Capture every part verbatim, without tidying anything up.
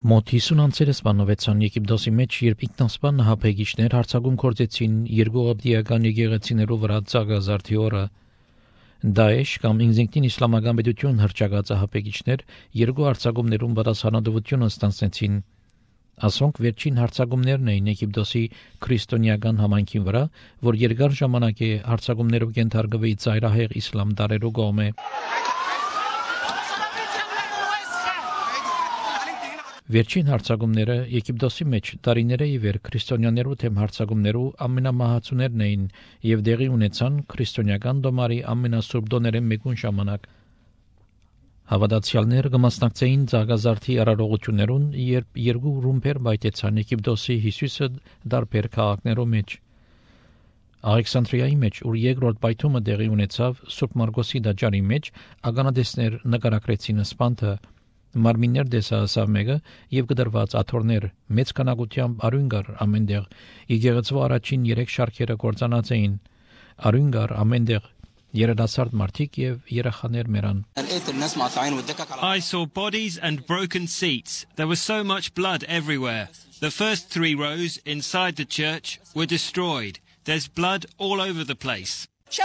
Մոտ հիսուն անձերը սպանվեցան Եգիպտոսի մեջ, երբ ինքնասպան նահապեգիչներ հարձակում կործեցին երկու ղբտիական եկեղեցիներու վրա ցագազարդի օրը։ Դաեշ կամ ինքնին իսլամական պետություն հրճակած ահապեգիչներ երկու հարձակումներում պատասխանատվություն ստանձնեցին։ Ասոնք վերջին հարձակումներն էին Եգիպտոսի քրիստոնեական համայնքին վրա, որ երկար ժամանակ է հարձակումներով կենթարկվի ծայրահեղ իսլամ դարերու կողմէ։ Վերջին հարձակումները Եգիպտոսի մեջ տարիները ի վեր քրիստոնյաներու թեմ հարձակումներու ամենամահացուներն էին եւ դեղի ունեցան քրիստոնեական դոմարի ամենասուրբ դոներեն մեկուն ժամանակ։ Հավատացյալները կմասնակցեին ցագազարդի արարողություններուն, երբ երկու ռումբեր բայտեցան Եգիպտոսի Հիսուսը դարբեր քաղաքներու մեջ։ Ալեքսանդրիայի մեջ, ուր երկրորդ բայթումը դեղի ունեցավ Սուրբ Մարգոսի դաջարի մեջ, ագանադեսներ նկարագրեցին սպանթը։ Մարմիններ դեսասավ մեկը եւ կդրված աթոռներ մեծ քանակությամբ արյունգար ամենտեղ եկեղեցու առաջին երեք շարքերը կործանած էին արյունգար ամենտեղ երիտասարդ մարդիկ եւ երեխաներ մեռան I saw bodies and broken seats. There was so much blood everywhere. The first three rows inside the church were destroyed. There's blood all over the place.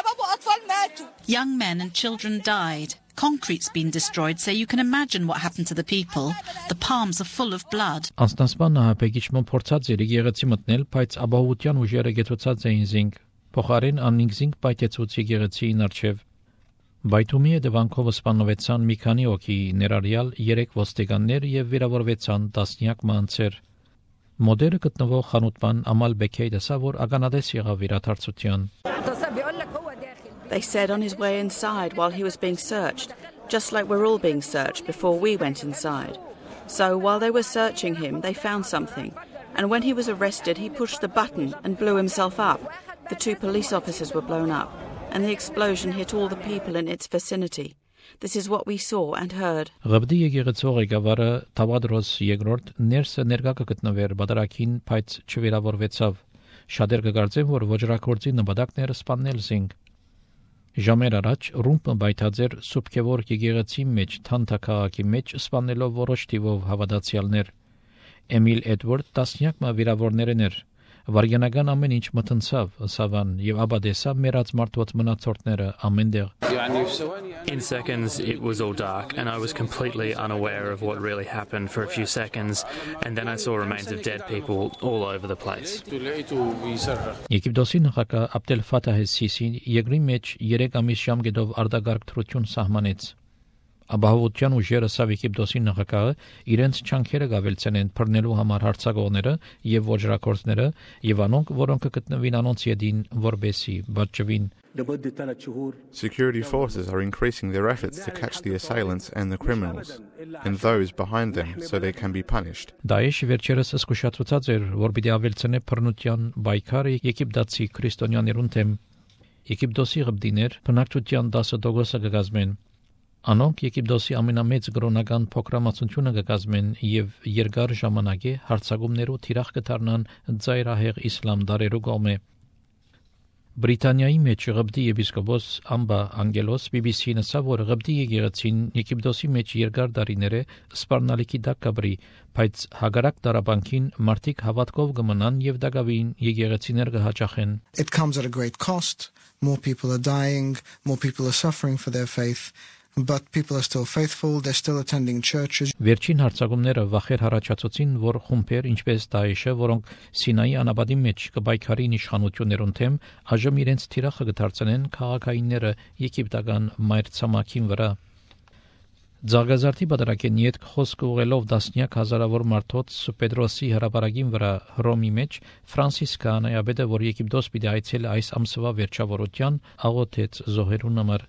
Young men and children died. Concrete's been destroyed, so you can imagine what happened to the people. The palms are full of blood. Անստանսպան նահապեգիչման փորձած էր եկեղեցի մտնել, բայց ապահովության ուժերը գետոցած էին զինք։ Փոխարեն անինքզինք պայթեցուց եկեղեցիին առջև։ Բայթումի հետևանքով սպանվեցան մի քանի հոգի, ներառյալ երեք ոստիկաններ եւ վիրավորվեցան տասնյակ մանցեր։ Մոդերը գտնվող խանութման Ամալ Բեքեյ դասա, որ ականադես եղավ իրադարձության։ They said on his way inside while he was being searched, just like we're all being searched before we went inside. So while they were searching him, they found something. And when he was arrested, he pushed the button and blew himself up. The two police officers were blown up, and the explosion hit all the people in its vicinity. This is what we saw and heard. Ղբտի եկեղեցու ղեկավարը Թավադրոս երկրորդ ներսը ներկա կգտնվեր բادرակին, բայց չվիրավորվեցավ։ Շատեր կգործեն, որ ոչռակորձի նպատակն էր սպանել զինք։ Ժամեր առաջ ռումբը բայթաձեր Սուբքևոր եկեղեցի մեջ Թանթա քաղաքի մեջ սպանելով որոշ թիվով հավատացյալներ։ Էմիլ Էդվարդ տասնյակ վիրավորներն էր։ Վարգենական ամեն ինչ մտնցավ սավան եւ աբադեսա մեռած մարդոց մնացորդները ամենտեղ։ In seconds it was all dark and I was completely unaware of what really happened for a few seconds, and then I saw remains of dead people all over the place. Եգիպտոսի նախագահ Աբդել Ֆաթահ Սիսին երկրի մեջ երեք ամիս ժամկետով արտագարգ թրություն սահմանեց։ Ապահովության ուժերը սավ Եգիպտոսի նախագահը իրենց չանքերը գավելցնեն բռնելու համար հարձակողները եւ ոչռակորձները եւ անոնք, որոնք կգտնվին անոնց յետին որբեսի բաճվին։ Security forces are increasing their efforts to catch the assailants and the criminals, and those behind them, so they can be punished. Դաեշ վերջերս զսկուշացած էր, որ պիտի ավելցնե բռնության բայկարը եգիպտացի քրիստոնյաներուն թեմ։ Եգիպտոսի ղբտիներ բնակչության տասը տոկոսը կգազմեն։ Անոնք Եգիպտոսի ամենամեծ գրոնական փոքրամասնությունը կկազմեն եւ երկար ժամանակ է հարձակումներով թիրախ կդառնան ծայրահեղ իսլամ դարերու կողմէ։ Բրիտանիայի մեջ ղբտի եպիսկոպոս Ամբա Անգելոս B B C-ին ասավ, որ ղբտի եկեղեցին Եգիպտոսի մեջ երկար դարիներ է սպառնալիքի տակ կբրի, բայց հագարակ դարաբանքին մարդիկ հավատքով կմնան եւ դակավին եկեղեցիներ կհաճախեն։ It comes at a great cost. More people are dying, more people are suffering for their faith. But people are still faithful, they're still attending churches. Վերջին հարձակումները վախեր հարաճացուցին, որ խումբեր ինչպես Դաեշը, որոնք Սինայի անապատի մեջ կբայքարին իշխանություններուն թեմ, այժմ իրենց թիրախը կդարձնեն քաղաքայինները եգիպտական մայրցամաքին վրա։ Ցագազարդի բادرակեն յետ խոսք ուղելով դասնյակ հազարավոր մարդոց Սուպեդրոսի հրապարակին վրա Հռոմի մեջ Ֆրանսիս Կանայաբեդը, որ Եգիպտոս պիտի այցել այս ամսվա վերջավորության, աղոթեց զոհերուն համար։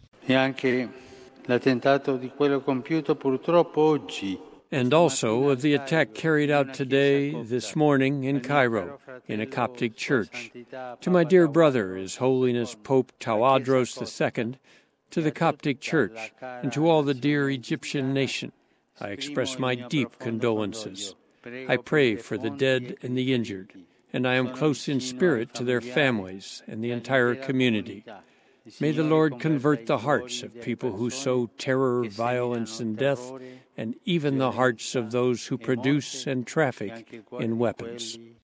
L'attentato di quello compiuto purtroppo oggi. And also of the attack carried out today, this morning, in Cairo, in a Coptic church. To my dear brother, His Holiness Pope Tawadros the Second, to the Coptic Church, and to all the dear Egyptian nation, I express my deep condolences. I pray for the dead and the injured, and I am close in spirit to their families and the entire community. May the Lord convert the hearts of people who sow terror, violence, and death and even the hearts of those who produce and traffic in weapons.